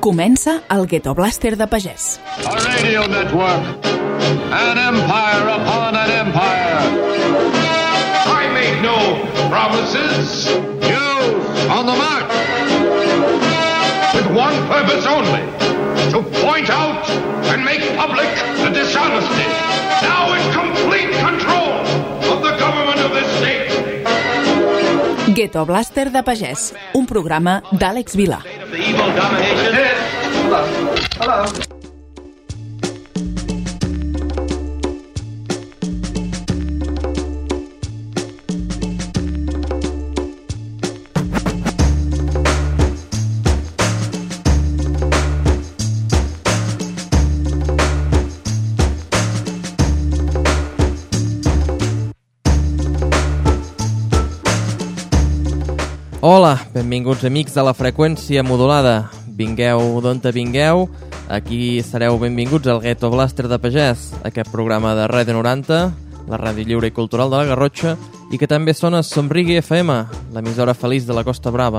Comença el Ghetto Blaster de Pagès. A radio network. An empire upon an empire. I make no promises. News on the march. With one purpose only. To point out and make public the dishonesty. Now in complete control of the government of this state. Ghetto Blaster de Pagès, un programa d'Àlex Vilà. Hello. Hola, benvinguts amics de la freqüència modulada. Vingueu d'on te vingueu, aquí sereu benvinguts al Ghetto Blaster de Pagès, aquest programa de Ràdio 90, la ràdio lliure i cultural de la Garrotxa, i que també sona Somrigui FM, l'emissora feliç de la Costa Brava.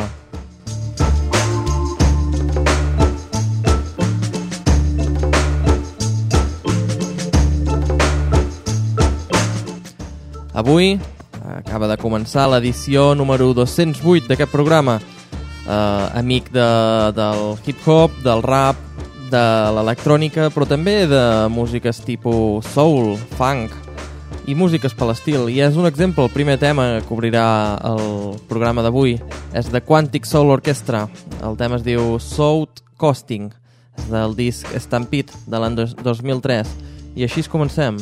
Avui acaba de començar l'edició número 208 d'aquest programa, amic del hip-hop, del rap, de l'electrònica, però també de músiques tipus soul, funk i músiques per l'estil. I és un exemple, el primer tema que obrirà el programa d'avui és de Quantic Soul Orchestra. El tema es diu South Coasting, és del disc Stampede de l'any 2003. I així comencem.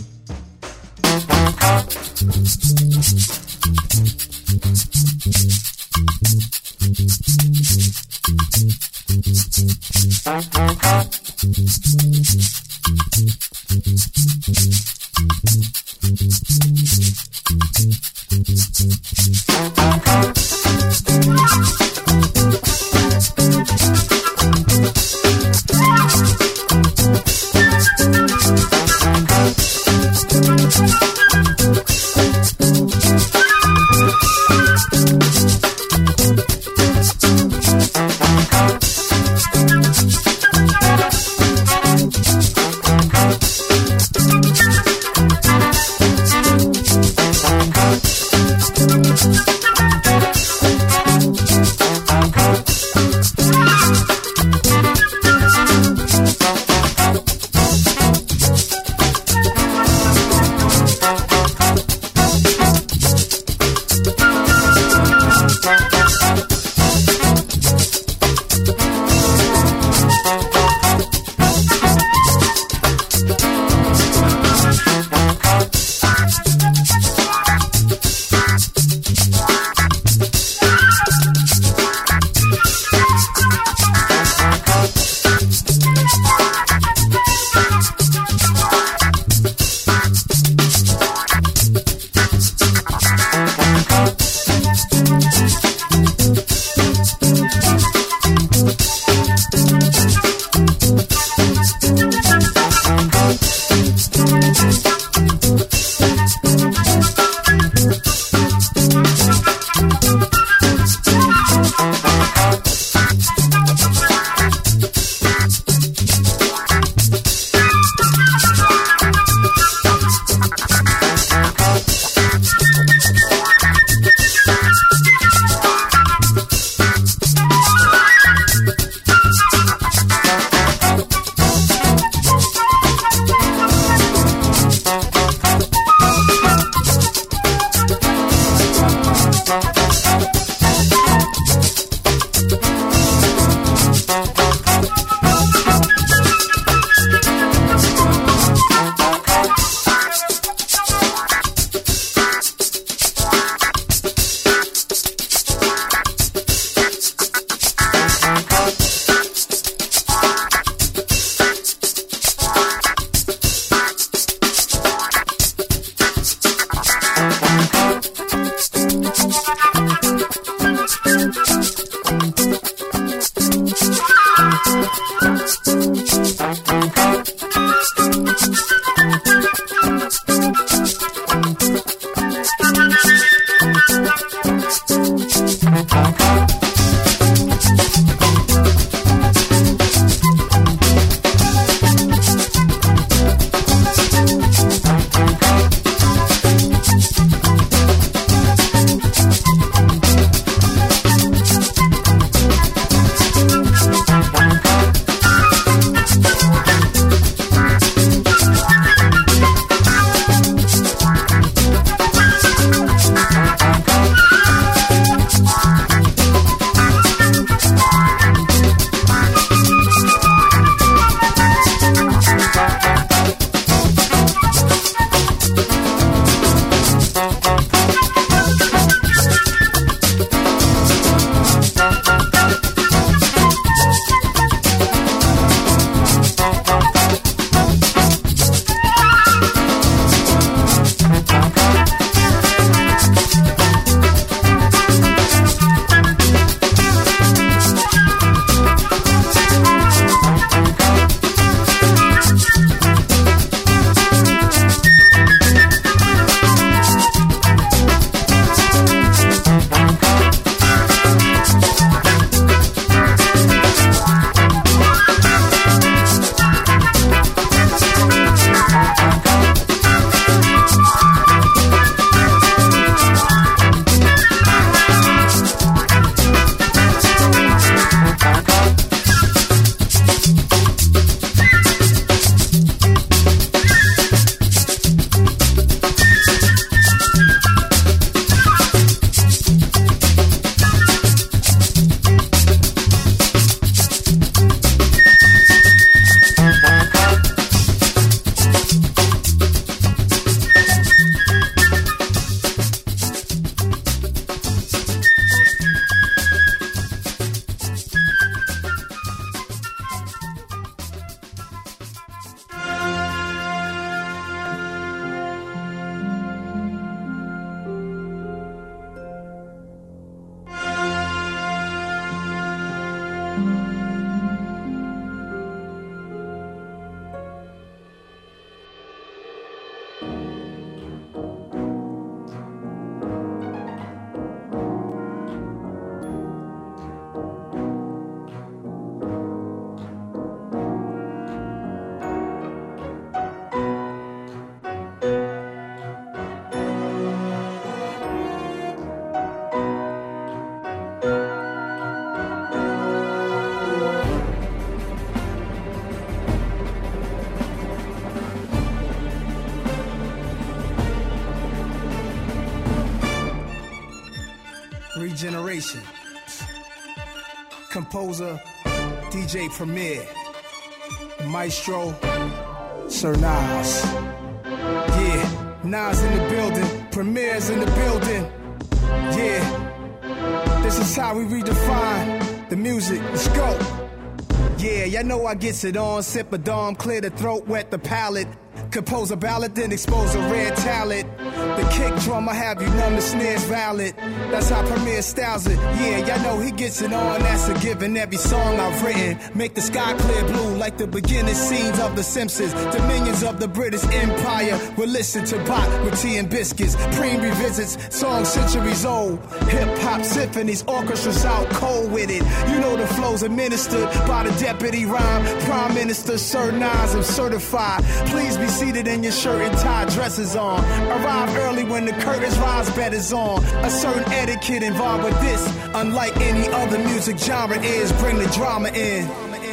generation. Composer, DJ Premier, Maestro, Sir Nas. Yeah, Nas in the building, Premier's in the building. Yeah, this is how we redefine the music. Let's go. Yeah, y'all know I gets it on. Sip a dome, clear the throat, wet the palate. Compose a ballad, then expose a rare talent. The kick drum, I have you numb, the snare's valid. That's how Premier styles it. Yeah, y'all know he gets it on, that's a given. Every song I've written, make the sky clear blue like the beginning scenes of The Simpsons. Dominions of the British Empire will listen to Bach with tea and biscuits. Preem revisits songs centuries old. Hip-hop symphonies, orchestras out cold with it. You know the flows administered by the deputy rhyme. Prime Minister Sir Nas, I'm certified. Please be seated in your shirt and tie, dresses on. Arrive early when the curtains rise, bed is on. A certain etiquette involved with this, unlike any other music genre is. Bring the drama in.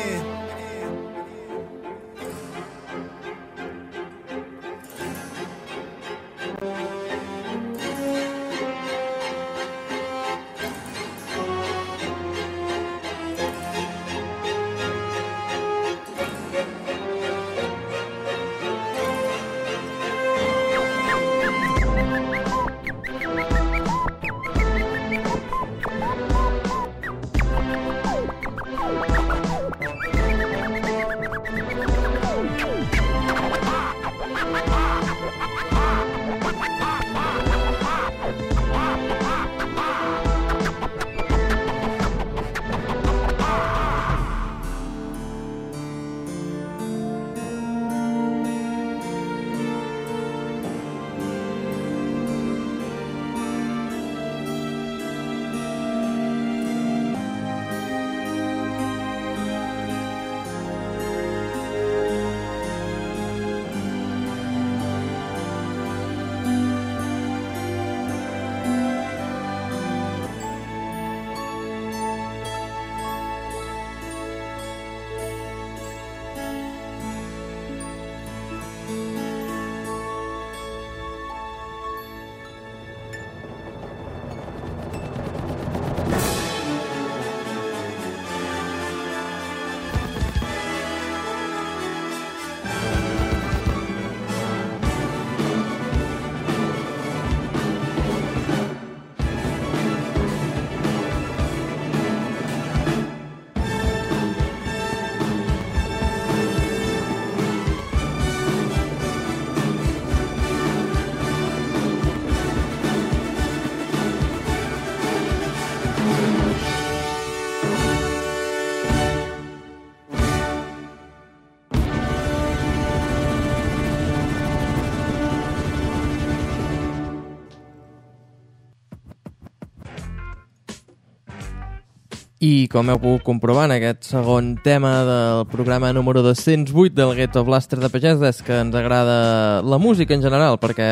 I com heu pogut comprovar en aquest segon tema del programa número 208 del Ghetto Blaster de Pagès és que ens agrada la música en general, perquè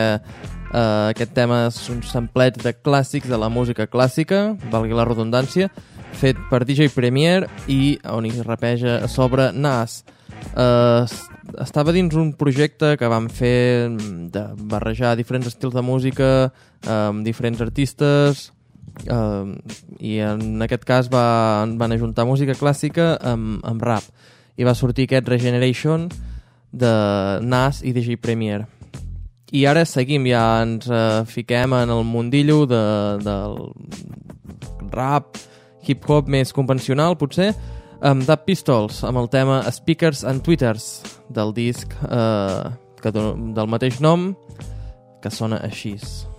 aquest tema és un samplet de clàssics de la música clàssica, valgui la redundància, fet per DJ Premier i on hi rapeja a sobre Nas. Estava dins un projecte que vam fer de barrejar diferents estils de música amb diferents artistes, i en aquest cas van ajuntar música clàssica amb rap i va sortir aquest Regeneration de Nas i DJ Premier. I ara seguim, ja ens fiquem en el mundillo del rap, hip-hop més convencional potser, amb Dub Pistols, amb el tema Speakers and Twitters del disc del mateix nom, que sona així.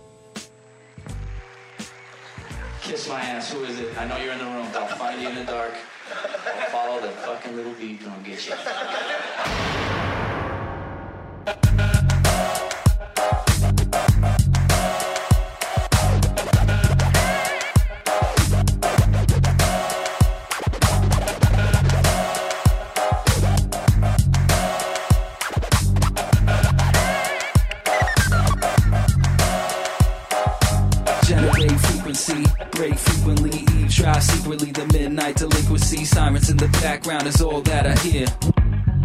Kiss my ass, who is it? I know you're in the room. I'll find you in the dark. I'll follow the fucking little beat and I'll get you. Break frequently, try secretly. The midnight delinquency, sirens in the background is all that I hear.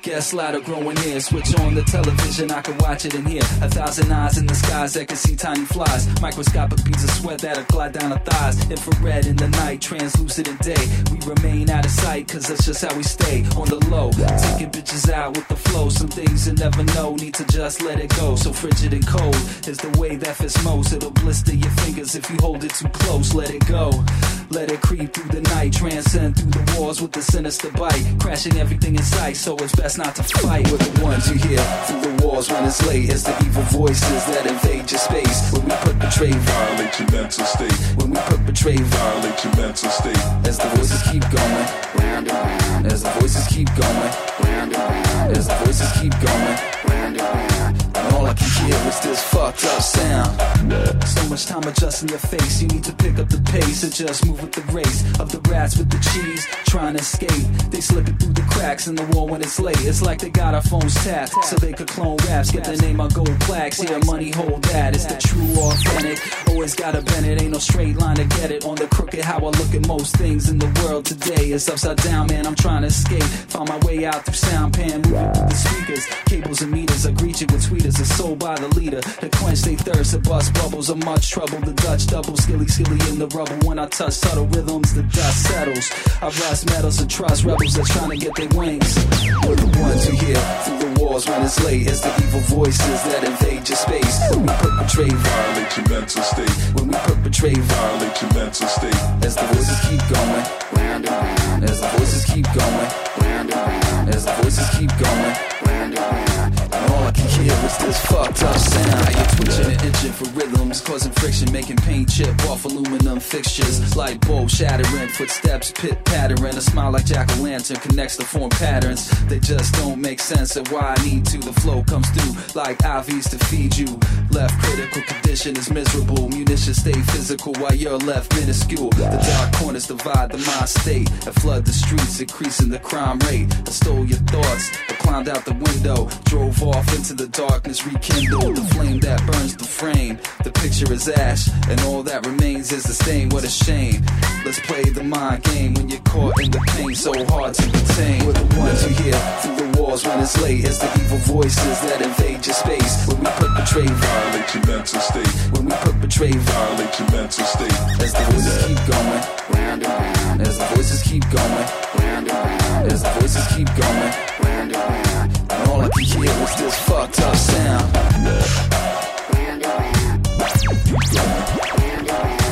Guest ladder growing near. Switch on the television, I can watch it in here. 1,000 eyes in the skies that can see tiny flies. Microscopic beads of sweat that'll glide down our thighs. Infrared in the night, translucent in day. We remain out of sight, cause that's just how we stay. On the low, taking bitches out with the flow. Some things you never know, need to just let it go. So frigid and cold is the way that fits most. It'll blister your fingers if you hold it too close. Let it go, let it creep through the night. Transcend through the walls with a sinister bite. Crashing everything in sight, so it's best not to fight. We're the ones you hear through the walls when it's late. It's the evil voices that invade your space. When we perpetrate, violate your mental state. When we perpetrate, violate your mental state. As the voices keep going, round and round. As the voices keep going, round and round. As the voices keep going, round and round. And all I can hear is this fucked up sound. So much time adjusting your face. You need to pick up the pace or just move with the race of the rats with the cheese trying to escape. They slipping through the cracks in the wall when it's late. It's like they got our phones tapped so they could clone raps. Get their name on gold plaques. Yeah, money hold that. It's the true authentic. Always gotta bend it. Ain't no straight line to get it. On the crooked how I look at most things in the world today. It's upside down, man. I'm trying to escape. Found my way out through sound pan. Moving through the speakers. Cables and meters. I greet you with tweeters. A soul by the leader. To quench they thirst. To bust bubbles of much trouble. The Dutch double. Skilly in the rubble. When I touch subtle rhythms, the dust settles. I rust metals and trust rebels that's trying to get their wings. We're the ones who hear through the walls when it's late. It's the evil voices that invade your space. When we perpetrate, violate your mental state. When we perpetrate, violate your mental state. As the voices keep going, round and round. As the voices keep going, round and round. As the voices keep going, round and round. And all I can hear is this fucked up sound. How you twitching and itching for rhythms, causing friction, making paint chip off aluminum fixtures. Light bulb shattering, footsteps pit pattering. A smile like jack-o'-lantern connects to form patterns. They just don't make sense of why I need to. The flow comes through like IVs to feed you. Left critical condition is miserable. Munitions stay physical while you're left minuscule. The dark corners divide the mind state and flood the streets, increasing the crime rate. I stole your thoughts, I climbed out the window, drove off into the darkness, rekindled the flame that burns the frame. The picture is ash, and all that remains is the stain. What a shame. Let's play the mind game when you're caught in the pain, so hard to contain. We're the ones who hear through the walls when it's late. It's the evil voices that invade your space. When we perpetrate, violate your mental state. When we perpetrate, violate your mental state. As the voices keep going, round and round. As the voices keep going, round and round. As the voices keep going, round and round. And all I can hear is this fucked up sound. Round and round. Round and round. Round and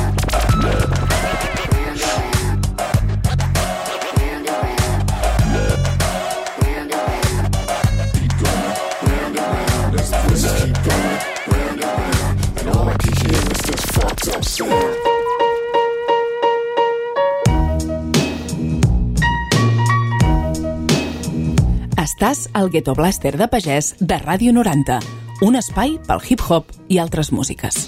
round. Round and round. Round and round. Keep going, round and round. As the voices keep going, round and round. And all I can hear is this fucked up sound. Estàs al Ghetto Blaster de Pagès de Ràdio 90, un espai pel hip-hop i altres músiques.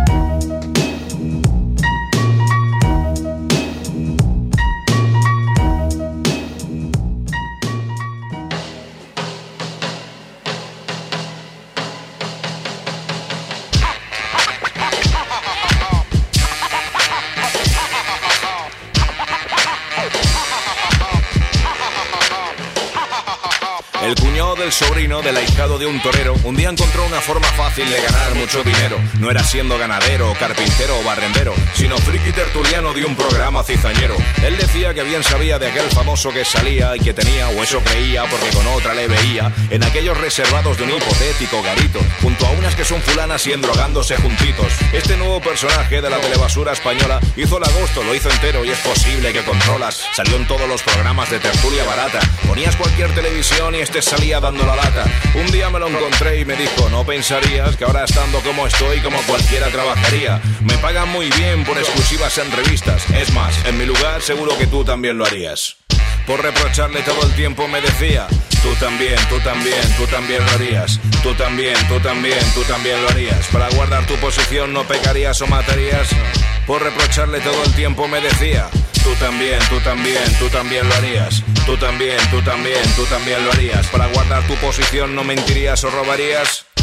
El cuñado del sobrino del ahijado de un torero un día encontró una forma fácil de ganar mucho dinero. No era siendo ganadero, carpintero o barrendero, sino friki tertuliano de un programa cizañero. Él decía que bien sabía de aquel famoso que salía y que tenía, o eso creía porque con otra le veía, en aquellos reservados de un hipotético garito, junto a unas que son fulanas y endrogándose juntitos. Este nuevo personaje de la telebasura española hizo el agosto, lo hizo entero y es posible que controlas. Salió en todos los programas de tertulia barata. Ponías cualquier televisión y salía dando la lata. Un día me lo encontré y me dijo: no pensarías que ahora estando como estoy, como cualquiera trabajaría. Me pagan muy bien por exclusivas en revistas. Es más, en mi lugar seguro que tú también lo harías. Por reprocharle todo el tiempo me decía: tú también, tú también, tú también lo harías. Tú también, tú también, tú también lo harías. Para guardar tu posición no pecarías o matarías. Por reprocharle todo el tiempo me decía: tú también, tú también, tú también lo harías. Tú también, tú también, tú también lo harías. Para guardar tu posición no mentirías o robarías.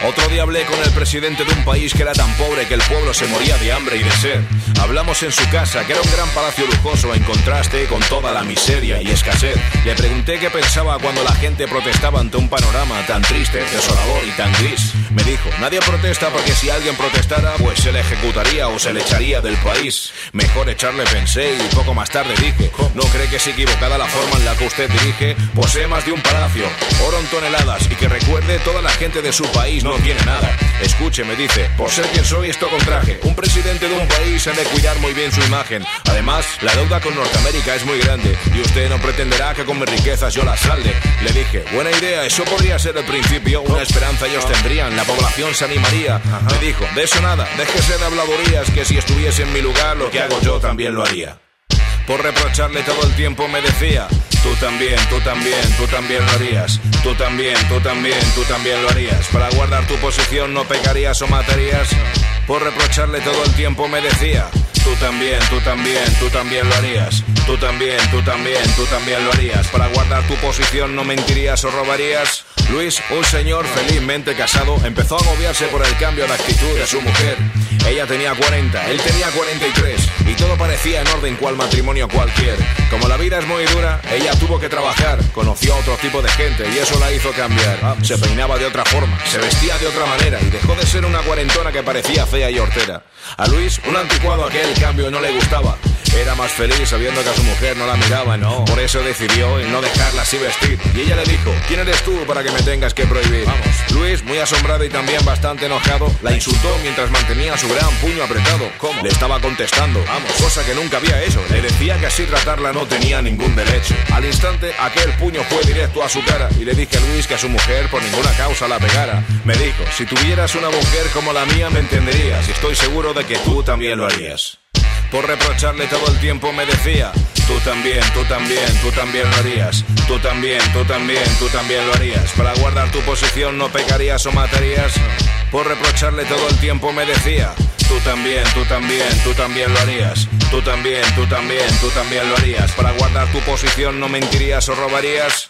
Otro día hablé con el presidente de un país que era tan pobre que el pueblo se moría de hambre y de sed. Hablamos en su casa, que era un gran palacio lujoso en contraste con toda la miseria y escasez. Le pregunté qué pensaba cuando la gente protestaba ante un panorama tan triste, desolador y tan gris. Me dijo, nadie protesta porque si alguien protestara, pues se le ejecutaría o se le echaría del país. Mejor echarle, pensé, y poco más tarde dije, ¿no cree que es equivocada la forma en la que usted dirige? Posee más de un palacio, oro en toneladas, y que recuerde, toda la gente de su país no tiene nada. Escuche, me dice, por ser quien soy esto con traje. Un presidente de un país ha de cuidar muy bien su imagen. Además, la deuda con Norteamérica es muy grande y usted no pretenderá que con mis riquezas yo las salde. Le dije, buena idea, eso podría ser el principio. Una esperanza ellos tendrían, la población se animaría. Me dijo, de eso nada, déjese de habladurías, que si estuviese en mi lugar lo que hago yo también lo haría. Por reprocharle todo el tiempo me decía, tú también, tú también, tú también lo harías. Tú también, tú también, tú también lo harías. Para guardar tu posición no pecarías o matarías. Por reprocharle todo el tiempo me decía, tú también, tú también, tú también lo harías. Tú también, tú también, tú también lo harías. Para guardar tu posición no mentirías o robarías. Luis, un señor felizmente casado, empezó a agobiarse por el cambio de actitud de su mujer. Ella tenía 40, él tenía 43 y todo parecía en orden cual matrimonio cualquier. Como la vida es muy dura, ella tuvo que trabajar, conoció a otro tipo de gente y eso la hizo cambiar. Se peinaba de otra forma, se vestía de otra manera y dejó de ser una cuarentona que parecía fea y hortera. A Luis, un anticuado aquel cambio no le gustaba. Era más feliz sabiendo que a su mujer no la miraba, no. Por eso decidió el no dejarla así vestir. Y ella le dijo, ¿quién eres tú para que me tengas que prohibir? Vamos. Luis, muy asombrado y también bastante enojado, la insultó mientras mantenía su gran puño apretado. ¿Cómo? Le estaba contestando, vamos, cosa que nunca había hecho. Le decía que así tratarla no tenía ningún derecho. Al instante, aquel puño fue directo a su cara y le dije a Luis que a su mujer por ninguna causa la pegara. Me dijo, si tuvieras una mujer como la mía me entenderías y estoy seguro de que tú también lo harías. Por reprocharle todo el tiempo me decía, tú también, tú también, tú también lo harías. Tú también, tú también, tú también lo harías. Para guardar tu posición no pecarías o matarías. Por reprocharle todo el tiempo me decía, tú también, tú también, tú también lo harías. Tú también, tú también, tú también lo harías. Para guardar tu posición no mentirías o robarías.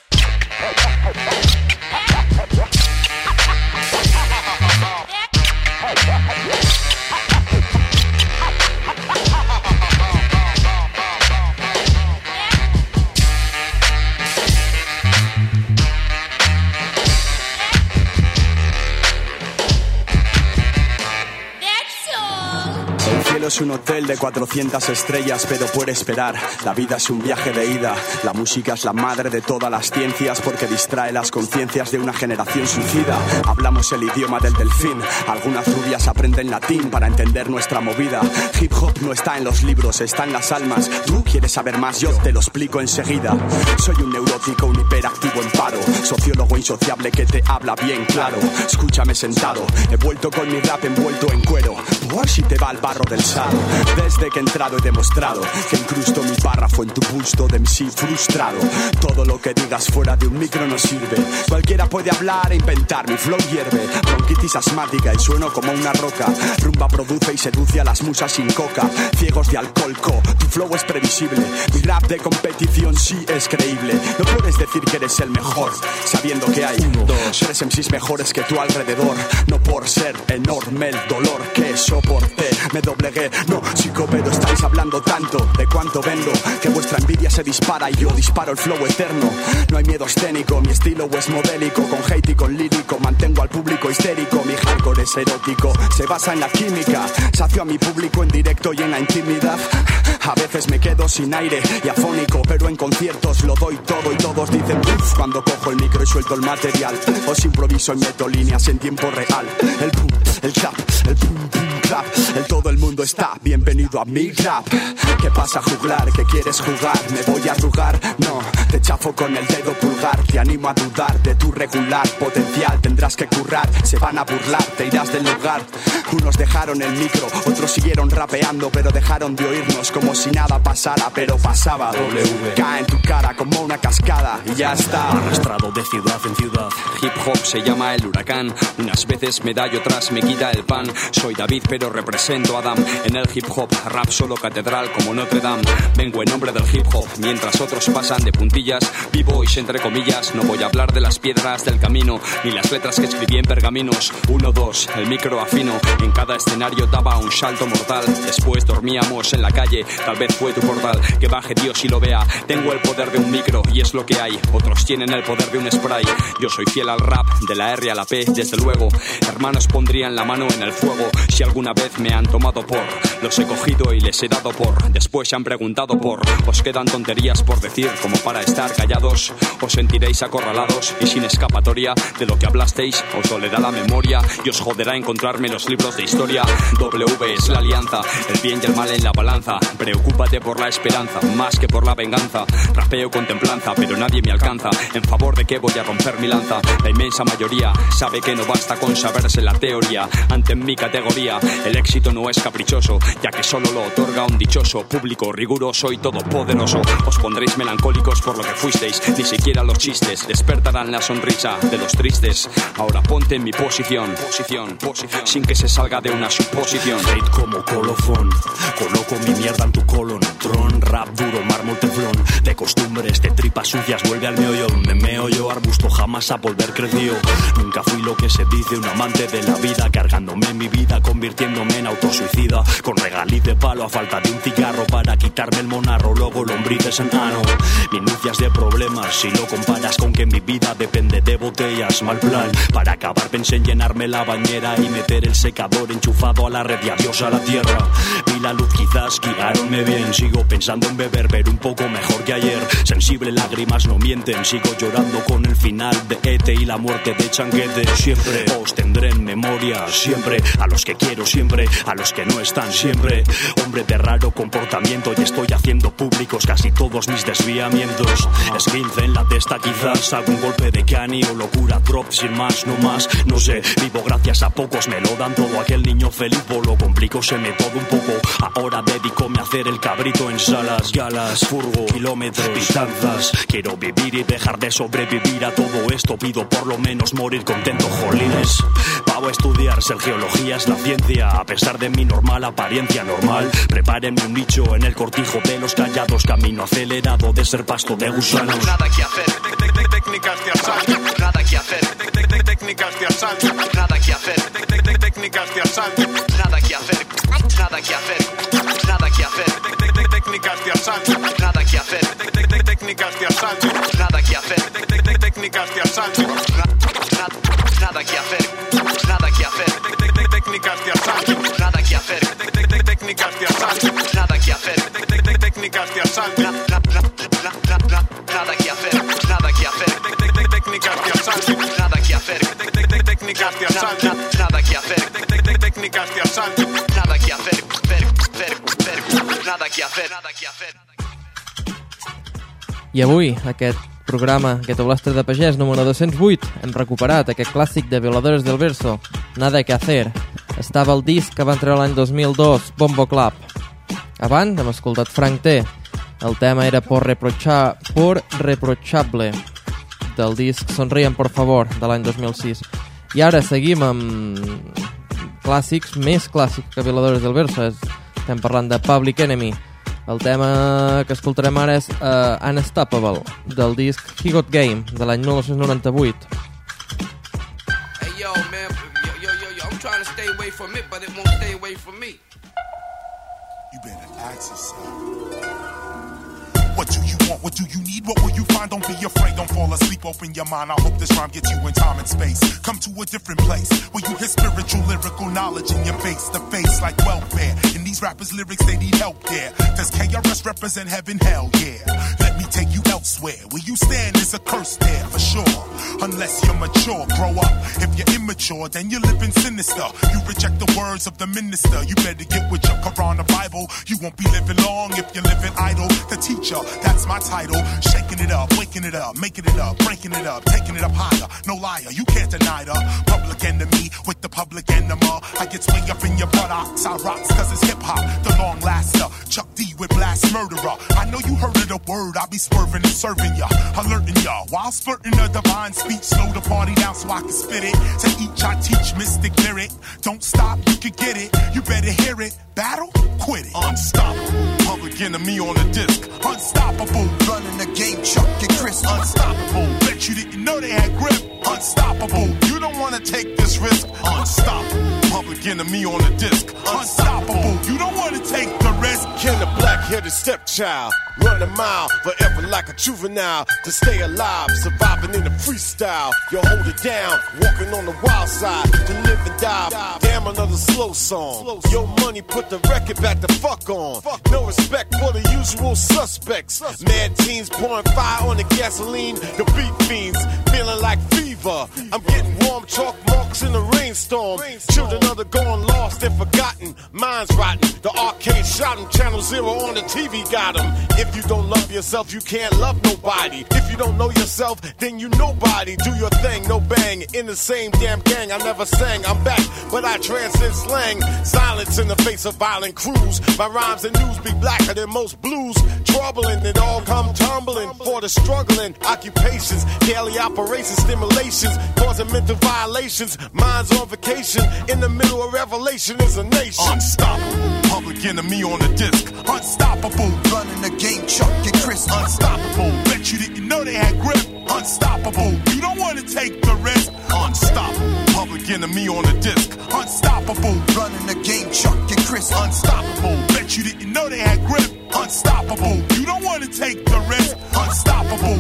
Es un hotel de 400 estrellas, pero puede esperar. La vida es un viaje de ida. La música es la madre de todas las ciencias porque distrae las conciencias de una generación suicida. Hablamos el idioma del delfín. Algunas rubias aprenden latín para entender nuestra movida. Hip hop no está en los libros, está en las almas. ¿Tú quieres saber más? Yo te lo explico enseguida. Soy un neurótico, un hiperactivo en paro. Sociólogo insociable que te habla bien claro. Escúchame sentado. He vuelto con mi rap envuelto en cuero. Por si te va al barro del sal. Desde que he entrado he demostrado que incrusto mi párrafo en tu busto de MC frustrado. Todo lo que digas fuera de un micro no sirve. Cualquiera puede hablar e inventar, mi flow hierve. Bronquitis asmática y sueno como una roca. Rumba produce y seduce a las musas sin coca. Ciegos de alcohol, tu flow es previsible. Mi rap de competición sí es creíble. No puedes decir que eres el mejor sabiendo que hay 1, 2, 3 MCs mejores que tu alrededor. No por ser enorme el dolor que soporté, me doblegué. No, psicópedo, estáis hablando tanto de cuánto vendo que vuestra envidia se dispara y yo disparo el flow eterno. No hay miedo escénico, mi estilo es modélico. Con hate y con lírico mantengo al público histérico. Mi hardcore es erótico, se basa en la química. Sacio a mi público en directo y en la intimidad. A veces me quedo sin aire y afónico, pero en conciertos lo doy todo y todos dicen uff cuando cojo el micro y suelto el material. Os improviso y meto líneas en tiempo real. El boom, el clap, el boom, boom, clap. El todo el mundo está bienvenido a mi rap. ¿Qué pasa, juglar? ¿Qué quieres jugar? ¿Me voy a arrugar? No, te chafo con el dedo pulgar. Te animo a dudar de tu regular potencial. Tendrás que currar, se van a burlar, te irás del lugar. Unos dejaron el micro, otros siguieron rapeando, pero dejaron de oírnos como si nada pasara, pero pasaba. Cae en tu cara como una cascada y ya está. Arrastrado de ciudad en ciudad. Hip hop se llama el huracán. Unas veces me da y otras me quita el pan. Soy David, pero pero represento a Adam. En el hip hop, rap solo catedral como Notre Dame. Vengo en nombre del hip hop, mientras otros pasan de puntillas. Vivo y entre comillas, no voy a hablar de las piedras del camino, ni las letras que escribí en pergaminos. 1, 2, el micro afino. En cada escenario daba un salto mortal. Después dormíamos en la calle, tal vez fue tu portal. Que baje Dios y lo vea. Tengo el poder de un micro y es lo que hay. Otros tienen el poder de un spray. Yo soy fiel al rap, de la R a la P, desde luego. Hermanos pondrían la mano en el fuego si alguna vez me han tomado por. Los he cogido y les he dado por. Después se han preguntado por. Os quedan tonterías por decir como para estar callados. Os sentiréis acorralados y sin escapatoria. De lo que hablasteis os dolerá la memoria y os joderá encontrarme en los libros de historia. W es la alianza, el bien y el mal en la balanza. Preocúpate por la esperanza, más que por la venganza. Rapeo con templanza, pero nadie me alcanza. ¿En favor de qué voy a romper mi lanza? La inmensa mayoría sabe que no basta con saberse la teoría. Ante mi categoría, el éxito no es caprichoso, ya que solo lo otorga un dichoso público riguroso y todopoderoso. Os pondréis melancólicos por lo que fuisteis, ni siquiera los chistes despertarán la sonrisa de los tristes. Ahora ponte en mi posición, sin que se salga de una suposición. Hate como colofón, coloco mi mierda en tu colon. Tron, rap duro, mármol teflón. De costumbres, de tripas sucias, vuelve al meollo. Donde meo yo, arbusto jamás a volver creció. Nunca fui lo que se dice, un amante de la vida, cargándome en mi vida, convirtiéndome en autosuicida. Con regaliz de palo a falta de un cigarro para quitarme el monarro, luego lombrices en ano. Minucias de problemas, si lo comparas con que mi vida depende de botellas. Mal plan, para acabar pensé en llenarme la bañera y meter el secador enchufado a la red y adiós a la tierra. Vi la luz, quizás guiaronme bien. Sigo pensando en beber, pero un poco mejor que ayer. Sensible, lágrimas no mienten. Sigo llorando con el final de E.T. y la muerte de Changuete. Siempre os tendré en memoria, siempre. A los que quiero siempre, a los que no están siempre. Hombre de raro comportamiento y estoy haciendo públicos casi todos mis desviamientos. Esguince en la testa, quizás algún golpe de cani o locura drop sin más, no más. No sé, vivo gracias a pocos, me lo dan todo. Aquel niño feliz lo complico, se me todo un poco. Ahora dedícome a hacer el cabrito en salas, galas, furgo, kilómetros, distancias. Quiero vivir y dejar de sobrevivir a todo esto. Pido por lo menos morir contento, jolines. Pavo a estudiar, ser geología es la ciencia. A pesar de mi normal apariencia normal, prepárenme un nicho en el cortijo de los callados. Camino acelerado de ser pasto de gusanos. Nada que hacer, técnicas de asalto. Nada que hacer, técnicas de asalto. Nada que hacer, técnicas de asalto. Nada que hacer, nada que hacer, nada que hacer, técnicas de asalto. Nada que hacer, técnicas de asalto. Nada que hacer, técnicas de asalto. Nada que hacer, nada que hacer, técnicas de asalto. Nada que hacer, técnicas de asalto. Nada que hacer, técnicas de asalto. Nada que hacer, nada que hacer, técnicas de asalto. Nada que hacer, técnicas de asalto. Nada que hacer, técnicas de asalto. Nada que hacer, nada que hacer, nada que hacer. I avui, aquest programa Ghetto Blaster de Pagès número 208, hem recuperat aquest clàssic de Violadores del Verso, Nada que hacer. Estava al disc que va entrar l'any 2002, Bombo Club. Abans hem escoltat Frank T. El tema era Por Reprochable, del disc Sonríen por favor, de l'any 2006. I ara seguim amb clàssics, més clàssics que Violadores del Verso. Estem parlant de Public Enemy. El tema que escoltarem ara és Unstoppable, del disc He Got Game, de l'any 1998. Hey yo, man, yo, I'm trying to stay away from it, but it won't stay away from me. You better ask yourself. What do you want? What do you need? What will you find? Don't be afraid. Don't fall asleep. Open your mind. I hope this rhyme gets you in time and space. Come to a different place where you hear spiritual, lyrical knowledge in your face to face like welfare. In these rappers' lyrics, they need help there. Does KRS represent heaven? Hell yeah. Let me take you elsewhere. Where you stand is a curse there for sure. Unless you're mature, grow up. If you're immature, then you're living sinister. You reject the words of the minister. You better get with your Quran or Bible. You won't be living long if you're living idle. The teacher, that's my title. Shaking waking it up, making it up, breaking it up, taking it up higher. No liar, you can't deny the public enemy with the public enema. I get way up in your buttocks, I rocks cause it's hip hop, the long laster. Chuck D with blast murderer. I know you heard of the word, I'll be swerving and serving ya, alerting ya while splurting a divine speech. Slow the party down so I can spit it. To each I teach mystic lyric. Don't stop, you can get it. You better hear it. Battle, quit it. Unstoppable, public enemy on the disc. Unstoppable, running the game, Chuck and Chris. Unstoppable, bet you didn't know they had grip. Unstoppable, you don't wanna take this risk. Unstoppable, public enemy on the disc. Unstoppable, you don't wanna take the risk. Can the black-headed stepchild run a mile forever like a juvenile to stay alive, surviving in the freestyle? You hold it down, walking on the wild side to live and die. Damn, another slow song. Your money put the record back the fuck on. No respect for the usual suspects. Mad teens pouring fire on the gasoline. The beat fiends feeling like fever. I'm getting warm chalk marks in the rainstorm. Children of the gone lost and forgotten. Minds rotten. The arcade shot 'em. Channel Zero on the TV got 'em. If you don't love yourself, you can't love nobody. If you don't know yourself, then you nobody. Do your thing, no bang. In the same damn gang, I never sang. I'm back, but I transcend slang. Silence in the face of violent crews. My rhymes and news be blacker than most blues. Troubling, it all come tumbling for the struggling occupations. Daily operations, stimulations, causing mental violations. Minds on vacation, in the middle of revelation is a nation. Unstoppable, public enemy on the disc. Unstoppable, running the game, Chuck and Chris. Unstoppable, bet you didn't know they had grip. Unstoppable, you don't want to take the risk. Unstoppable, public enemy on the disc. Unstoppable, running the game, Chuck and Chris. Unstoppable, bet you didn't know they had grip. Unstoppable, you don't want to take the risk. Unstoppable.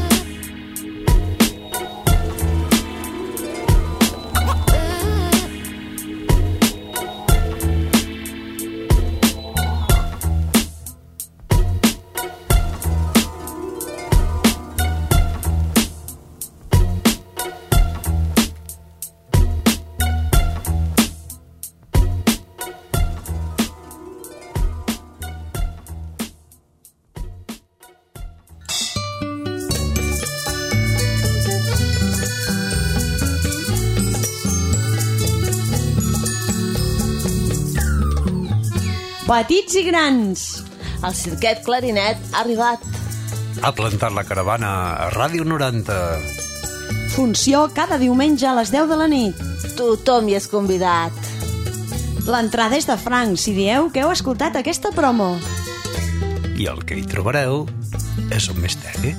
Petits i grans, el Cirquet Clarinet ha arribat. Ha plantat la caravana a Ràdio 90. Funció cada diumenge a les 10 de la nit. Tothom hi és convidat. L'entrada és de franc si dieu que heu escoltat aquesta promo. I el que hi trobareu és un misteri.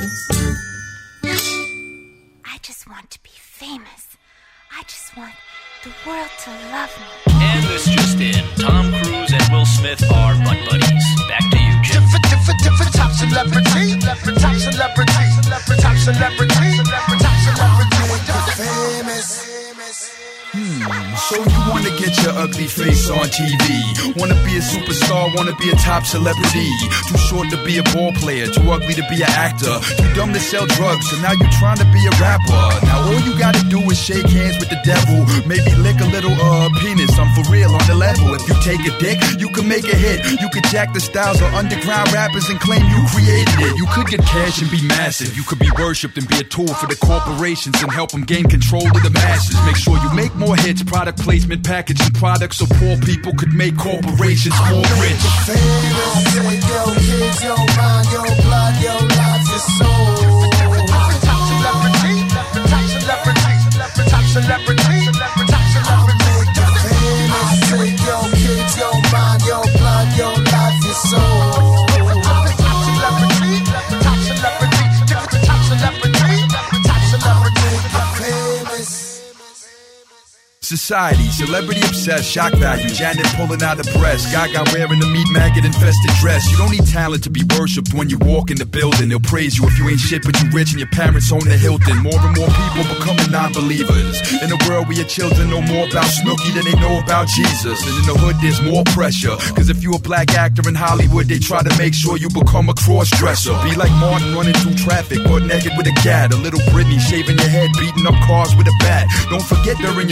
I just want to be famous. I just want the world to love me. And this just in, Tom Cruise and Will Smith are butt buddies. Back to you, Jim. Different top celebrity, top celebrity, top celebrity, top celebrity, famous. So you wanna get your ugly face on TV, wanna be a superstar, wanna be a top celebrity. Too short to be a ball player, too ugly to be an actor, too dumb to sell drugs, so now you're trying to be a rapper. Now all you gotta do is shake hands with the devil, maybe lick a little penis, I'm for real on the level. If you take a dick, you can make a hit. You could jack the styles of underground rappers and claim you created it. You could get cash and be massive, you could be worshipped and be a tool for the corporations and help them gain control of the masses. Make sure you make more hits, product placement, packaging products so poor people could make corporations more rich. Famous, yo kids, yo mind, yo blood, yo lives, your soul. Top celebrity, top celebrity, top celebrity, top celebrity. Famous, yo kids, yo mind, yo blood, yo lives, your soul. Top celebrity, top celebrity, top celebrity, top celebrity. Famous. Society, celebrity obsessed, shock value, Janet pulling out the breast, Gaga wearing a meat maggot infested dress. You don't need talent to be worshipped when you walk in the building. They'll praise you if you ain't shit but you rich and your parents own the Hilton. More and more people becoming non-believers. In a world where your children know more about Snooki than they know about Jesus. And in the hood there's more pressure, cause if you a black actor in Hollywood they try to make sure you become a cross-dresser. Be like Martin running through traffic, butt naked with a gat. A little Britney shaving your head, beating up cars with a bat. Don't forget during your journey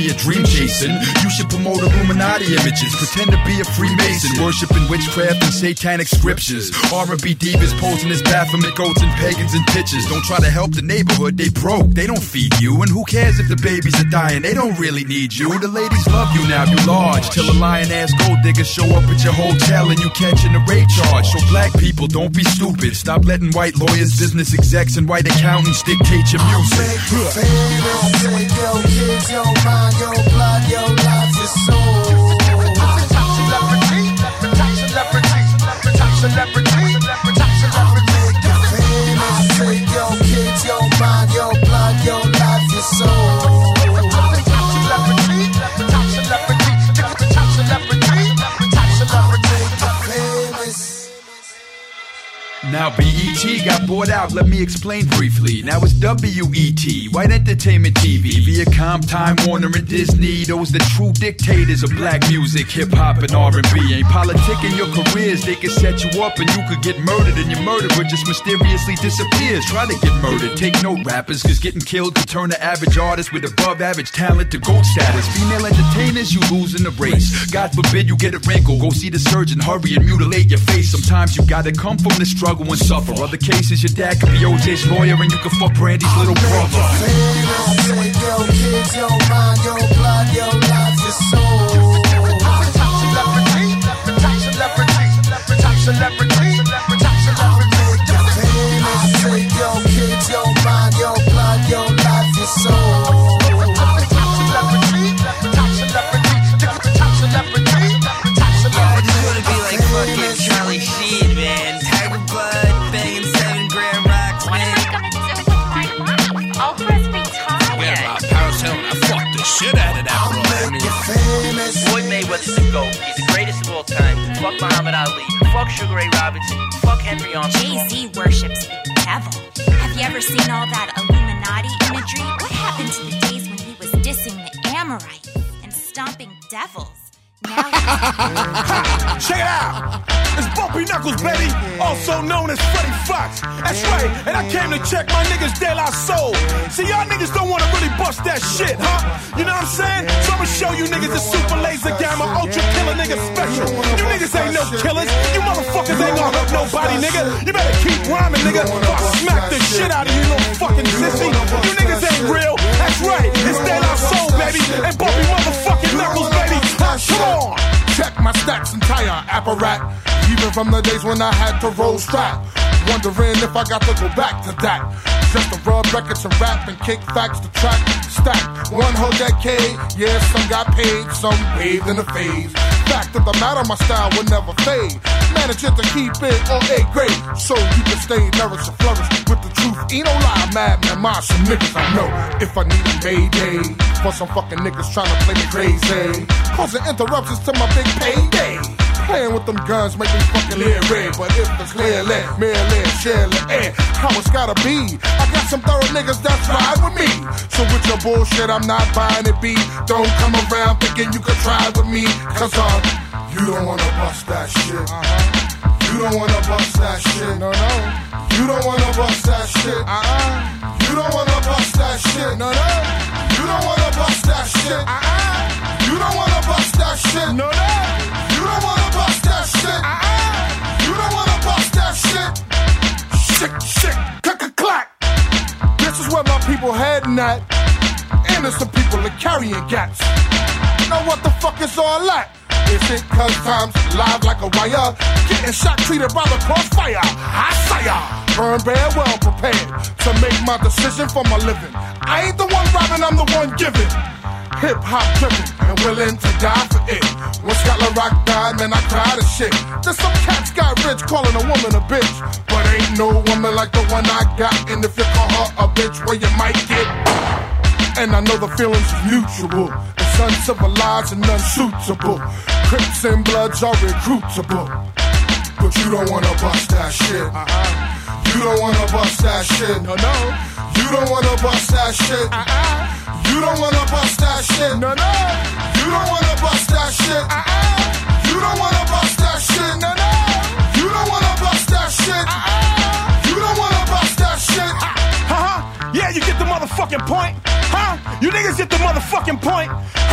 a dream chasing. You should promote Illuminati images, pretend to be a Freemason, worshiping witchcraft and satanic scriptures. R&B divas posing as Baphomet goats and pagans and pitches. Don't try to help the neighborhood, they broke, they don't feed you. And who cares if the babies are dying, they don't really need you. The ladies love you now, you large, till a lion-ass gold digger show up at your hotel and you catching a rape charge. So black people, don't be stupid. Stop letting white lawyers, business execs, and white accountants dictate your music. Take your kids, your mind, your blood, your life, your soul. Top celebrity, top celebrity, top celebrity, top celebrity. Take your kids, your mind, your blood, your life, your soul. Top celebrity, top celebrity, top celebrity, top celebrity. Famous. Now BET got bought out, let me explain briefly. Now it's WET, White Entertainment TV, Viacom, Time Warner, and Disney. Those the true dictators of black music, hip-hop, and R&B. Ain't politicking your careers, they can set you up and you could get murdered, and your murderer just mysteriously disappears. Try to get murdered, take note rappers, cause getting killed could turn the average artist with above average talent to GOAT status. Female entertainers, you losing the race. God forbid you get a wrinkle, go see the surgeon, hurry and mutilate your face. Sometimes you gotta come from the struggle and suffer. Other cases, your dad could be OJ's lawyer and you could fuck Brandy's little brother. Take your kids, your mind, your blood, your life, your soul. Top celebrity, top celebrity, top celebrity, top celebrity. Take your kids, your mind, your blood, your life, your soul. Top celebrity, top celebrity, top celebrity, top celebrity. I just wanna be like fucking Charlie Sheen, man. Tiger Blood, banging 7 gram rocks, man. What am I gonna do with my life? Oprah's retired. Forget about Paris Hilton. I fucked the shit out of that bro. I mean, Floyd Mayweather's the GOAT. He's the greatest of all time. Fuck Muhammad Ali. Fuck Sugar Ray Robinson. Fuck Henry Armstrong. Jay-Z worships the devil. Have you ever seen all that Illuminati imagery? What happened to the days when he was dissing the Amorites and stomping devils? Now Check it out. It's Bumpy Knuckles, baby, also known as Freddie Fox. That's right, and I came to check my niggas De La Soul. See, y'all niggas don't want to really bust that shit, huh? You know what I'm saying? So I'ma show you niggas the super laser gamma ultra killer nigga special. You niggas ain't no killers. You motherfuckers ain't gonna hurt nobody, nigga. You better keep rhyming, nigga, or I'll smack the shit out of you, little fucking sissy. You niggas ain't real. That's right, it's De La Soul, baby, and Bumpy motherfucking Knuckles, baby. Come on. Check my stacks, entire apparat. Even from the days when I had to roll strap. Wondering if I got to go back to that. Just to rub records and rap and kick facts to track. Stack one whole decade. Yeah, some got paid, some waved in the phase. Fact of the matter, my style will never fade. Manage it to keep it on A grade, so you can stay nourished and flourish with the truth. Ain't no lie, madman, mind some niggas I know. If I need a mayday for some fucking niggas trying to play me crazy, causing interruptions to my big payday. Playing with them guns make me fucking leery. But if it's clearly, merely, surely, how it's gotta be. I got some thorough niggas that's ride with me. So with your bullshit, I'm not buying it, B. Don't come around thinking you can try with me. Cause you don't wanna bust that shit. You don't wanna bust that shit. No, no. You don't wanna bust that shit. You don't wanna bust that shit. No, no. You don't wanna bust that shit. You don't wanna bust that shit. No, no. You don't wanna bust that shit. You don't wanna bust that shit. Shit, clack. This is where my people heading at. Innocent people are carrying gats. Now what the fuck is all that? Is it cause time's live like a wire? Getting shot, treated by the crossfire. I say burn bad, well prepared to make my decision for my living. I ain't the one robbing, I'm the one giving. Hip-hop driven and willing to die for it. When Scotland Rock died, man, I cried as shit. Then some cats got rich calling a woman a bitch. But ain't no woman like the one I got. And if you call her a bitch, well, you might get. And I know the feelings is mutual. It's uncivilized and unsuitable. Crips and Bloods are recruitable. But you don't wanna bust that shit. You don't wanna bust that shit. No, no. You don't wanna bust that shit. You don't wanna bust that shit. No, no. You don't wanna bust that shit. You don't wanna bust that shit. No, no. You don't wanna bust that shit. You don't wanna bust that shit. Yeah, you get the motherfucking point. Huh? You niggas get the motherfucking point.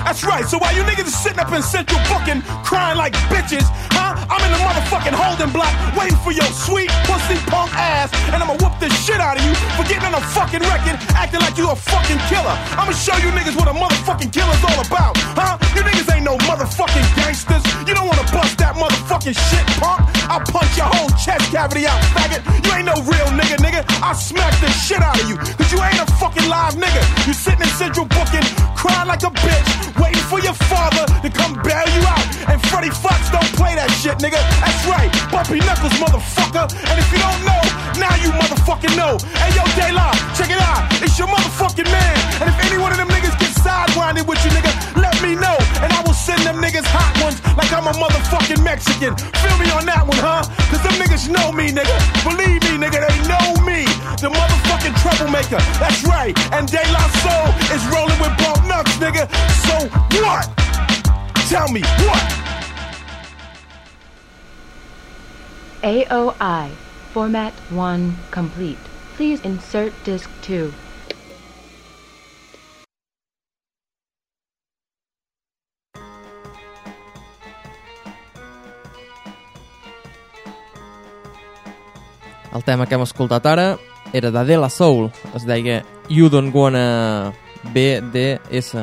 That's right, so while you niggas is sitting up in Central booking, crying like bitches, huh? I'm in the motherfucking holding block, waiting for your sweet pussy punk ass, and I'ma whoop the shit out of you for getting on a fucking record, acting like you a fucking killer. I'ma show you niggas what a motherfucking killer's all about, huh? You niggas ain't no motherfucking gangsters. You don't wanna bust that motherfucking shit, punk. I'll punch your whole chest cavity out, faggot. You ain't no real nigga. I'll smack the shit out of you, cause you ain't a fucking live nigga. You sitting in Central booking, crying like a bitch, waiting for your father to come bail you out. And Freddie Fox don't play that shit, nigga. That's right, Bumpy Knuckles, motherfucker. And if you don't know, now you motherfucking know. Hey, yo, De La, check it out. It's your motherfucking man. And if any one of them niggas get sidewinded with you, nigga, let me know. And I will send them niggas hot ones like I'm a motherfucking Mexican. Feel me on that one, huh? Cause them niggas know me, nigga. Believe me, nigga, they know me. The motherfucking troublemaker. That's right. And De La Soul is rolling with Bump Nuts, nigga. So what? Tell me what? AOI. Format 1 complete. Please insert disc 2. El tema que hem escoltat ara era de De La Soul, es deia You Don't Wanna BDS,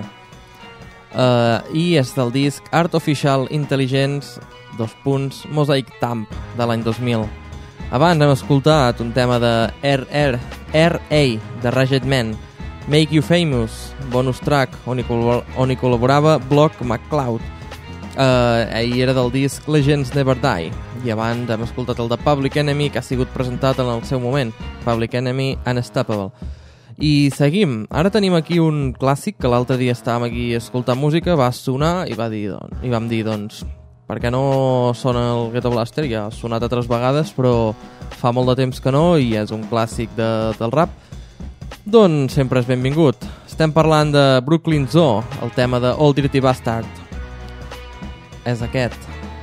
i és del disc Artificial Intelligence Mosaic Tamp de l'any 2000. Abans hem escoltat un tema de R.A. de Ragged Man, Make You Famous, bonus track on hi col·laborava Block McCloud. Ahir era del disc Legends Never Die, i abans hem escoltat el de Public Enemy, que ha sigut presentat en el seu moment, Public Enemy Unstoppable. I seguim. Ara tenim aquí un clàssic que l'altre dia estàvem aquí escoltant música, va sonar i vam dir, doncs, per què no sona el Ghetto Blaster? Ja ha sonat altres vegades, però fa molt de temps que no, i és un clàssic del rap. Doncs sempre és benvingut. Estem parlant de Brooklyn Zoo, el tema de Old Dirty Bastard. És aquest.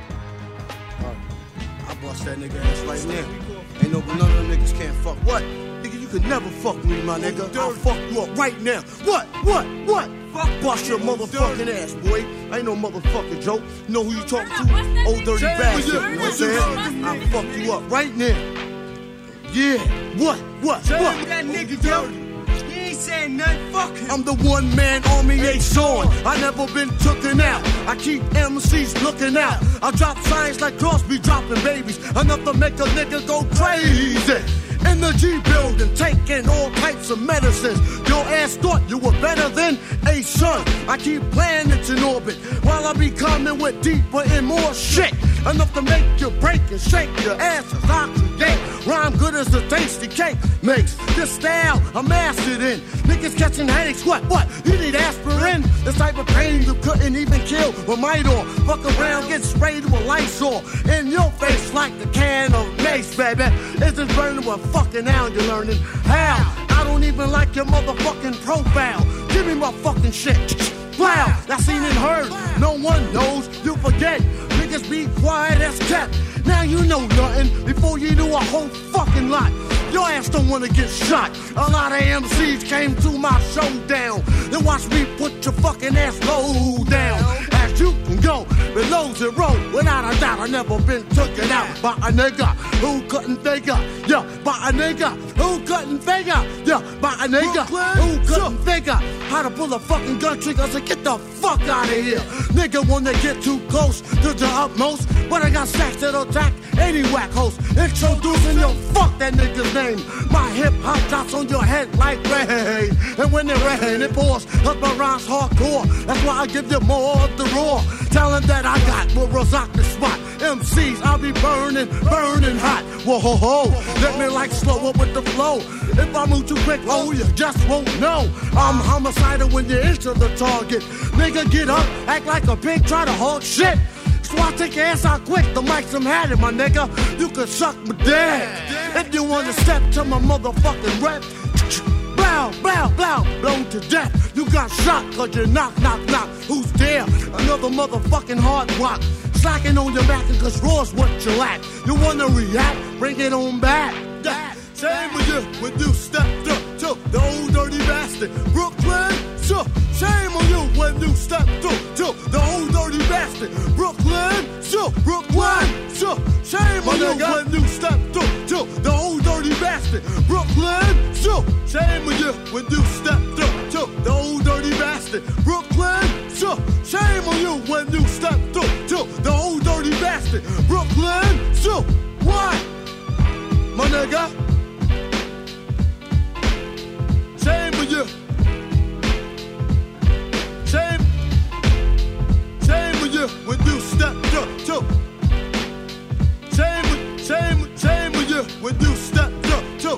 I bust that nigga ass right now. Ain't no none of them niggas can't fuck. What? Nigga, you could never fuck me, my nigga. I'll fuck you up right now. What? Fuck bust your motherfucking ass, boy. I ain't no motherfucking joke. You know who you talking to? Old dirty bastard. You know what I'm saying? I'll fuck you up right now. Yeah. What? That nigga dirty. Saying nothing, fuck him. I'm the one-man army, ain't showing. I never been tooken out. I keep MCs looking out. I drop signs like Crosby dropping babies, enough to make a nigga go crazy. In the G building, taking all types of medicines. Your ass thought you were better than a son. I keep planets in orbit while I be coming with deeper and more shit. Enough to make you break and shake your asses oxygen. Rhyme good as a tasty cake makes. This style I'm mastered in. Niggas catching headaches, what? You need aspirin? This type of pain you couldn't even kill with Midol. Fuck around, get sprayed with Lysol. In your face like the can of mace, baby. It's just burning with fucking now you're learning how. I don't even like your motherfucking profile. Give me my fucking shit. Wow, that's seen and heard. No one knows, you forget. Niggas be quiet as kept. Now you know nothing before you do a whole fucking lot. Your ass don't wanna get shot. A lot of MCs came to my showdown. Then watch me put your fucking ass low down. As you can go below zero, without a doubt, I never been taken out by a nigga who couldn't figure. Yeah, by a nigga who couldn't figure. Yeah, by a nigga who couldn't figure how to pull a fucking gun trigger. I said, get the fuck out of here. Nigga wanna get too close to the utmost, but I got stacks that'll attack any whack host. Introducing your fuck that nigga's name. My hip hop drops on your head like rain, and when it rain, it pours. Cause my rhymes hardcore. That's why I give you more of the raw talent that I got. Will rock the spot. MCs, I'll be burning hot. Whoa ho ho, let me like slow up with the flow. If I move too quick, oh, you just won't know. I'm homicidal when you enter the target. Nigga, get up, act like a pig, try to hog shit. So I take your ass out quick, the mic's I'm had it, my nigga. You can suck my dick. If you wanna step to my motherfucking rep, blow, blow, blow, blown to death. You got shot cause you knock. Who's there? Another motherfucking hard rock. Slacking on your back cause raw's what you lack. You wanna react? Bring it on back. Same with you when you stepped up to the old dirty bastard. Brooklyn, so shame on you when you step through to the old dirty bastard. Brooklyn, sure, Brooklyn, sure. Shame on you when you step through to the old dirty bastard. Brooklyn, sure. Shame on you when you step through to the old dirty bastard. Brooklyn, sure. Shame on you when you step through to the old dirty bastard. Brooklyn, sure. Why, my nigga? Shame on you. Shame on you when you step through to. Shame on you when you step through to.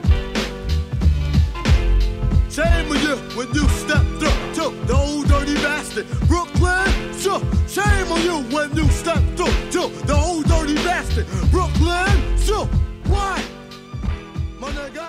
Shame on you when you step through to the old dirty bastard. Brooklyn, sure. Shame on you when you step through to the old dirty bastard. Brooklyn, sure. Why, my nigga?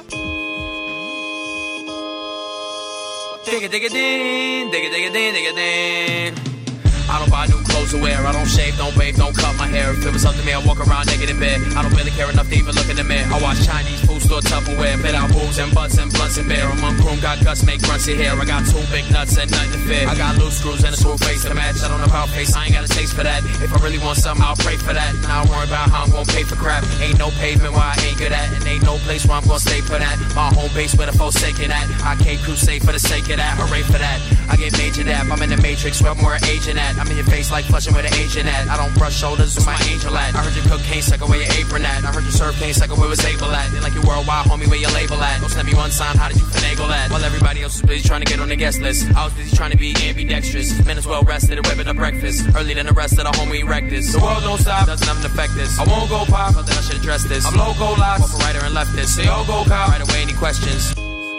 Dig it, dig it, din, dig it, dig it, din, dig it, din. I don't buy new clothes to wear. I don't shave, don't bathe, don't cut my hair. If it was up to me, I walk around naked in bed. I don't really care enough to even look in the mirror. I watch Chinese food store Tupperware, pit out boobs and butts and blunts and beer. I'm on chrome, got guts, make grunty hair. I got 2 big nuts and nothing to fear. I got loose screws and a smooth face to match. I don't know about face, I ain't got a taste for that. If I really want something, I'll pray for that. And I don't worry about how I'm gonna pay for crap. Ain't no pavement where I ain't good at, and ain't no place where I'm gonna stay for that. My home base where the forsaken at. I can't crusade for the sake of that. Hooray for that. I get major dap. I'm in the matrix where I'm more agent at. I'm in your face like flushing with an agent at. I don't brush shoulders with my angel at. I heard your cook can't suck away your apron at. I heard your serve can't suck away where it's able at. They like your worldwide, homie, where your label at. Don't send me one sign, how did you finagle that? While everybody else was busy trying to get on the guest list, I was busy trying to be ambidextrous. Men as well rested and whipping up breakfast early than the rest of the home we wrecked this. The world don't stop, doesn't have an effect this. I won't go pop, but then I should address this. I'm logo live, both a writer and leftist. So y'all go cop, right away, any questions?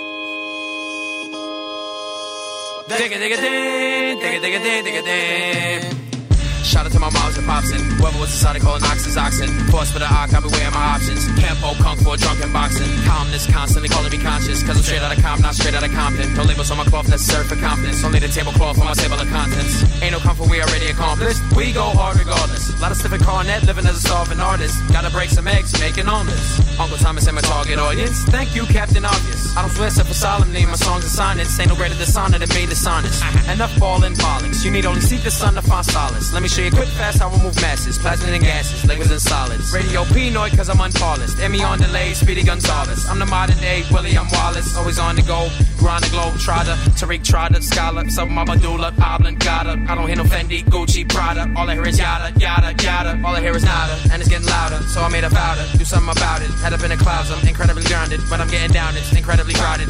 Dig it, dig it, dig it, dig it, dig it, dig it. Shout out to my moms and pops and whoever was decided calling oxys oxen. Force for the arc, I'll be weighing my options. Campo, kung fu, drunken boxing. Calmness, constantly calling me conscious. Cause I'm straight out of Compton, not straight out of Compton. No labels on my cloth necessary for confidence. Only the tablecloth on my table of contents. Ain't no comfort, we already accomplished. We go hard regardless. A lot of stiff and cornet, living as a solving artist. Gotta break some eggs, making omelets. Uncle Thomas and my target audience. Thank you, Captain Obvious. I don't swear except for solemnly. My songs and sonnets ain't no greater dishonor than me dishonest. Enough ball and bollocks. You need only seek the sun to find solace. Let me show you quick, fast how I move masses. Plasma and gases, liquids and solids. Radio Pinoy cause I'm unpolished. Emmy on delay, Speedy Gonzalez. I'm the modern day William Wallace. Always on the go, grind the globe, Trotter, Tariq Trotter, Scholar, some my medulla, oblongata. I don't hear no Fendi, Gucci, Prada. All I hear is yada, yada, yada. All I hear is nada, and it's getting louder. So I made a vow to do something about it. Head up in the clouds, I'm incredibly grounded. But I'm getting down, it's incredibly crowded.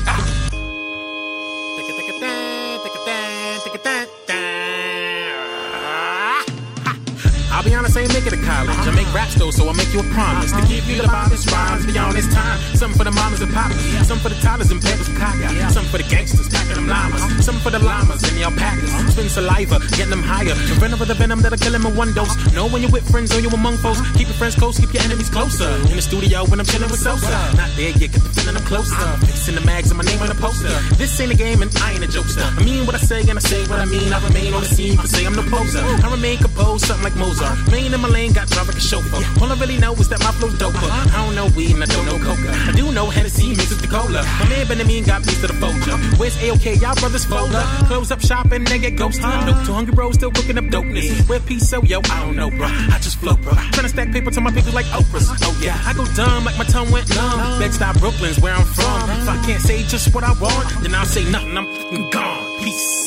I'll be honest, I ain't make it to college. I make raps though, so I'll make you a promise to give you the bombest rhymes beyond this time. Some for the mamas and papas, some for the toddlers and peppers and cockers, some for the gangsters packing them llamas, some for the llamas and the alpacas. Spin saliva, getting them higher. The venom of the venom that'll kill them in one dose. Know when you're with friends or you among foes. Keep your friends close, keep your enemies closer. In the studio when I'm chilling with Sosa. Not there yet, get the feeling I'm closer. Fixing the mags and my name on the poster. This ain't a game and I ain't a jokester. I mean what I say and I say what I mean. I remain on the scene, but say I'm no poser. I remain composed, something like Mozart. Main in my lane, got drive like a chauffeur. All I really know is that my flow's doper. I don't know weed and I don't know coca. I do know Hennessy mixes the cola. My man Benjamin got piece to the folder. Where's AOK? Y'all brothers folder. Close up shop and they get ghosted. Nope, 2 hungry bros still cooking up dopeness. Where peace so yo, I don't know, bro. I just flow, bro. Tryna stack paper to my people like Oprah's. Oh yeah, I go dumb like my tongue went numb. Bed-Stuy, Brooklyn's where I'm from. If I can't say just what I want, then I'll say nothing. I'm fucking gone. Peace.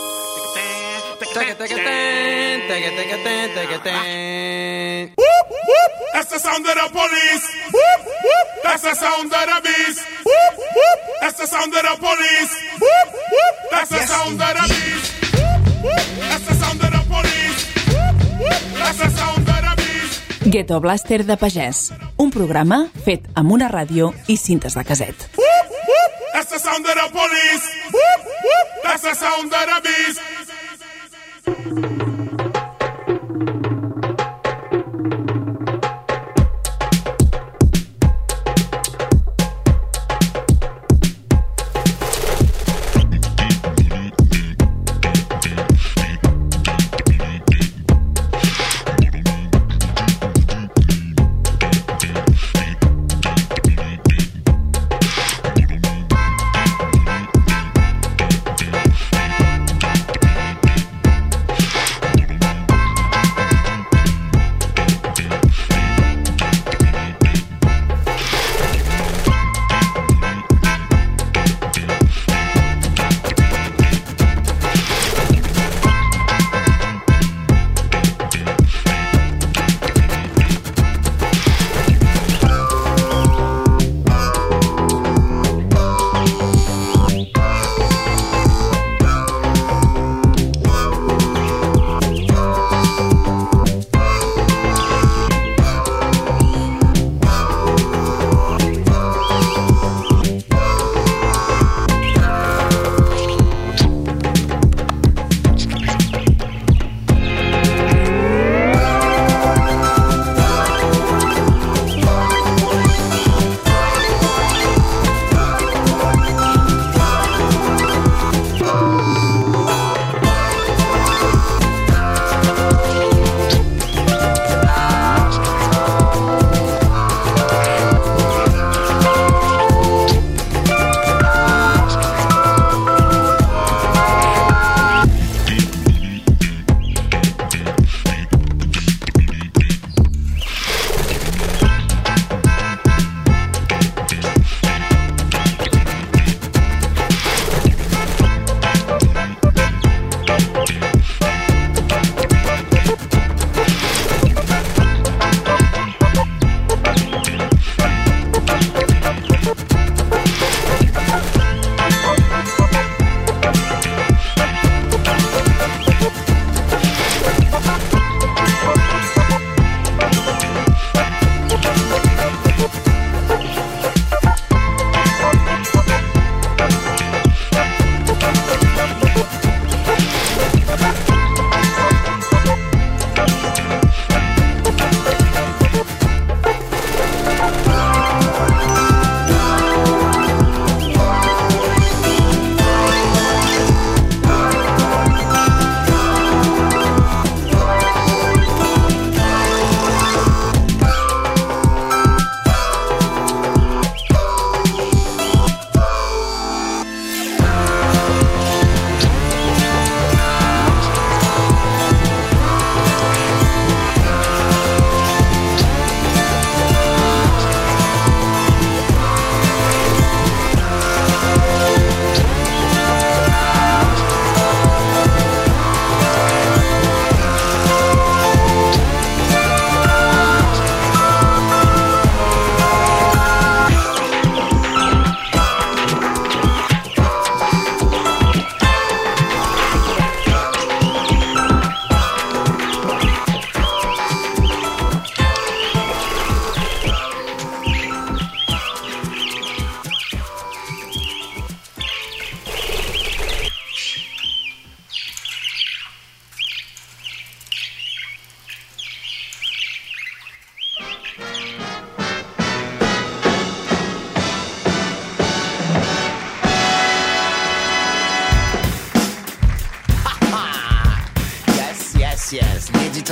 That's the sound of the police. Whoop, whoop. That's the sound of the beast. Whoop, whoop. That's the sound of the police. Whoop, whoop. That's the sound of the beast. Whoop, whoop. That's the sound of the police. Whoop, whoop. That's the sound of the beast. Ghetto Blaster de Pagès, un programa fet amb una ràdio i cintes de caset. Whoop, whoop. That's the sound of the police. Whoop, whoop. That's the sound of the beast.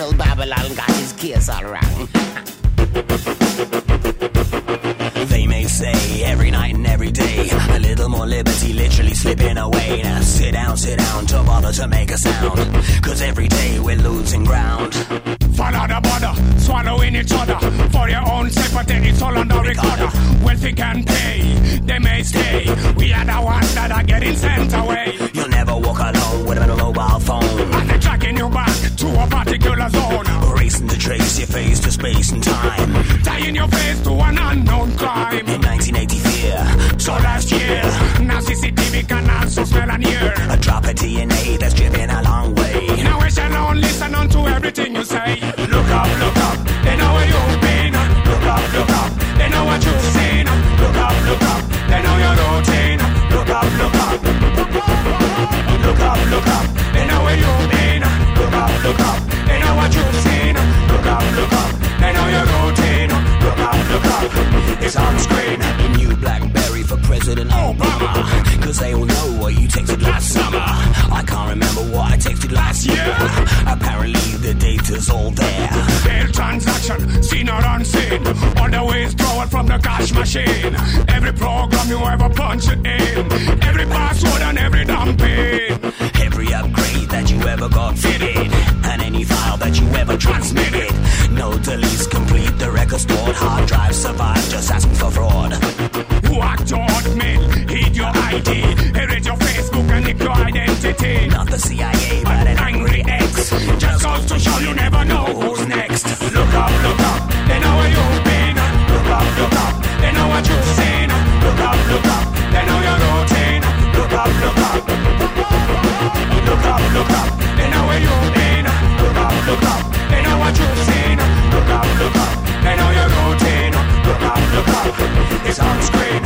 till Babylon got his case all wrong. They may say every night and every day, a little more liberty literally slipping away. Now sit down, don't bother to make a sound, cause every day we're losing ground. Follow the border, swallowing each other. For your own sympathy, it's all under recorder. Wealthy can pay, they may stay. We are the ones that are getting sent away. You'll never walk alone with a mobile phone, and they're tracking you back to a particular zone. Racing to trace your face to space and time, tying your face to an unknown crime. In 1984, so last year, now CCTV can also smell and hear a drop of DNA that's driven a long way. Now we shall not listen on to everything you say. Look up, they know where you've been. Look up, they know what you've seen. Look up, they know your routine. Look up, they know where you've been. Look up, they know what you've seen. Look up, they know your routine. Look up, it's on screen. The new BlackBerry for President Obama, cause they all know what you texted last summer. I can't remember what I texted last year. Apparently the data's all there. Failed transaction, seen or unseen. All the ways drawn from the cash machine. Every program you ever punch it in. Every password and every damn pin. Every upgrade that you ever got fitted. And any file that you ever transmitted. No deletes complete, the record stored. Hard drive survived, just asking for fraud. Who hacked your hotmail, hid your ID, erased your Facebook and nicked your identity. Not the CIA, but an angry ex. Just goes to show you never know who's next. Look up, they know where you've been. Look up, they know what you've seen. Look up, they know your routine. Look up, they know where you've been. Look up, they know what you've seen. Look up, they know your routine. Look up, it's on screen.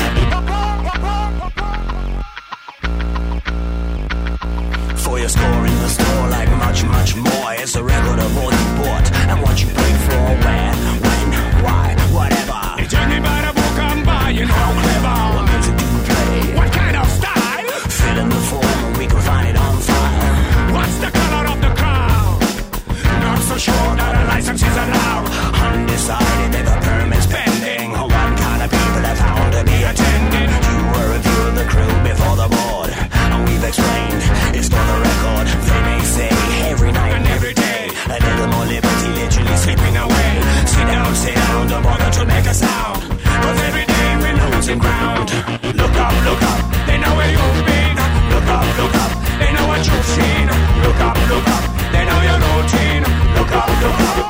For your score in the store, like much more. It's a record of all you bought and what you paid for, where, when, why, whatever. It's only by the book I'm buying, how clever. What music do you play? What kind of style? Fill in the form and we can find it on file. What's the color of the crowd? Not so sure that a license is allowed. Undecided if a permit's pending. What kind of people have found to be attending? You were reviewing the crew before the board, and we've explained it's for the record. They may say every night and every day, a little more liberty literally slipping away. Sit down, don't bother to make a sound, cause every day we're losing ground. Look up, they know where you've been. Look up, they know what you've seen. Look up, they know your routine. Look up, they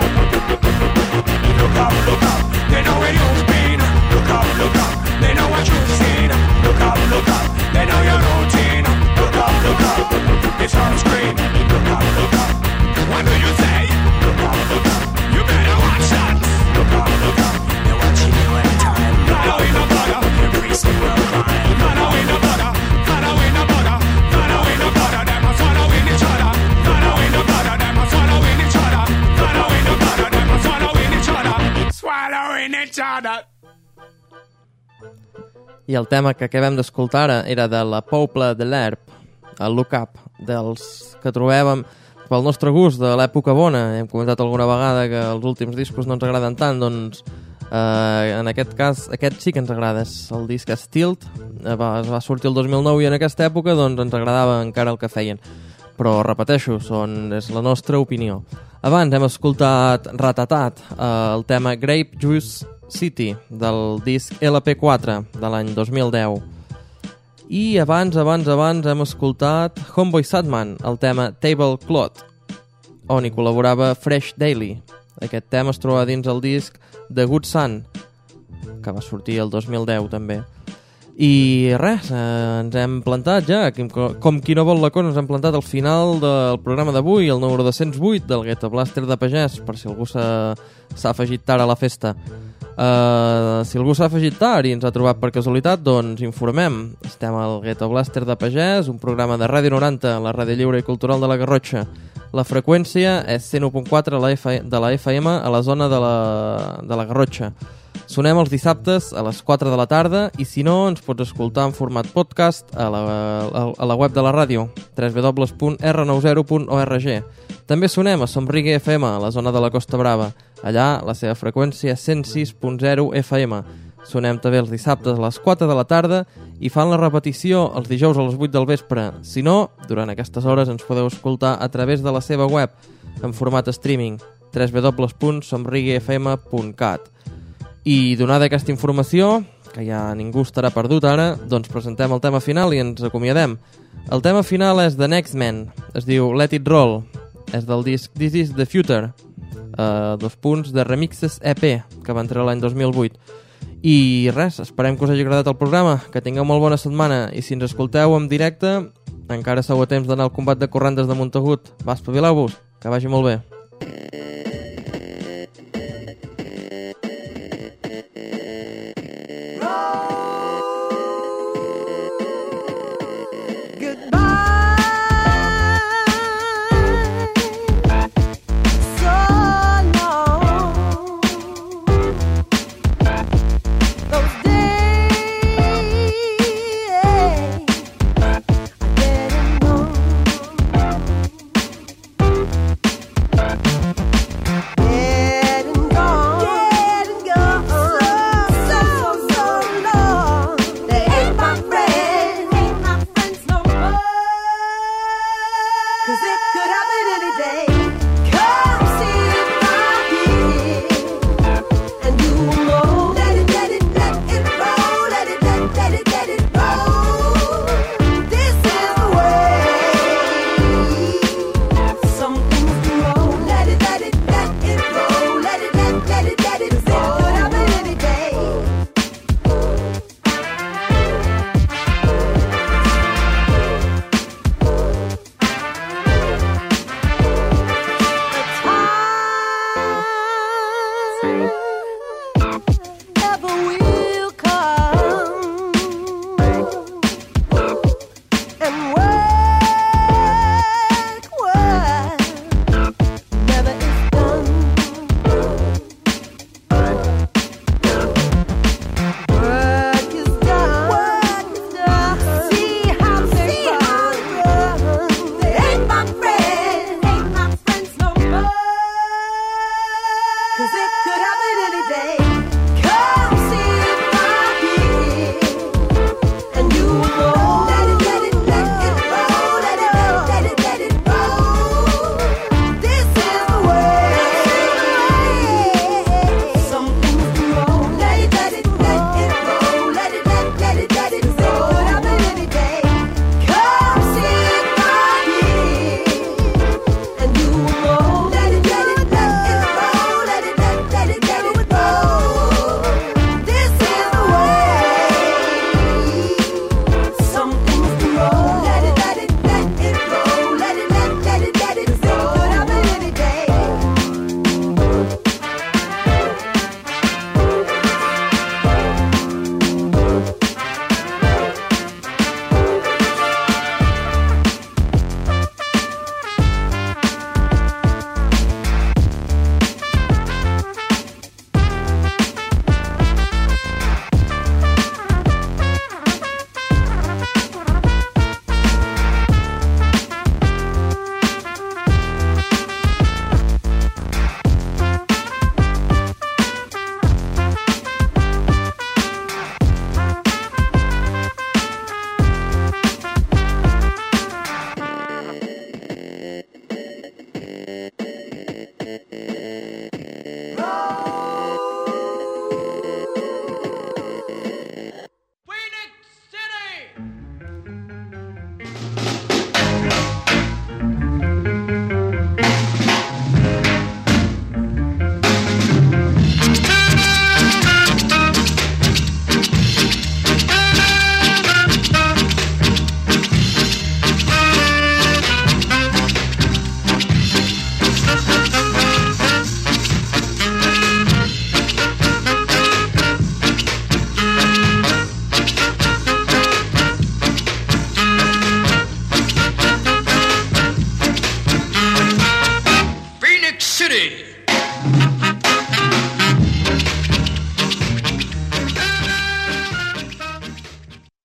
know where you've been. Look up, they know what you've seen. Look up, they know your routine. Look up, it's on screen. Look up, what do you say? Look up, you better watch that. Look up, they're watching you anytime. Following the border, every single crime. Following the border, following the border, following the border. Them are swallowing each other. Following the border, them are swallowing each other. Following the border, them are swallowing each other. Swallowing each other. I el tema que acabem d'escoltar ara era de la Pobla de l'Herb, el Look Up, dels que trobàvem pel nostre gust de l'època bona. Hem comentat alguna vegada que els últims discos no ens agraden tant, doncs en aquest cas aquest sí que ens agrada, és el disc Stilt, es va sortir el 2009 i en aquesta època doncs ens agradava encara el que feien, però repeteixo, és la nostra opinió. Abans hem escoltat Ratatat, el tema Grape Juice City del disc LP4 de l'any 2010, i abans hem escoltat Homeboy Sadman, el tema Tablecloth, on hi col·laborava Fresh Daily. Aquest tema es troba dins el disc The Good Son, que va sortir el 2010 també. I res, ens hem plantat ja, com qui no vol la cosa, ens hem plantat al final del programa d'avui, el número 208 del Ghetto Blaster de Pagès, per si algú s'ha afegit tard a la festa. Si algú s'ha afegit tard i ens ha trobat per casualitat, doncs informem. Estem al Ghetto Blaster de Pagès, un programa de Ràdio 90, la ràdio lliure i cultural de la Garrotxa. La freqüència és 101.4 de la FM a la zona de la Garrotxa. Sonem els dissabtes a les 4 de la tarda i si no ens pots escoltar en format podcast a la web de la ràdio www.r90.org. També sonem a Somrigue FM a la zona de la Costa Brava. Allà la seva freqüència és 106.0 FM. Sonem també els dissabtes a les 4 de la tarda i fan la repetició els dijous a les 8 del vespre. Si no, durant aquestes hores ens podeu escoltar a través de la seva web en format streaming www.somriguefm.cat. I donada aquesta informació, que ja ningú estarà perdut ara, doncs presentem el tema final i ens acomiadem. El tema final és The Next Man, es diu Let It Roll, és del disc This Is The Future, de Remixes EP, que va entrar l'any 2008. I res, esperem que us hagi agradat el programa, que tingueu molt bona setmana, i si ens escolteu en directe, encara sou a temps d'anar al combat de corrandes de Montagut. Va, espavileu-vos, que vagi molt bé.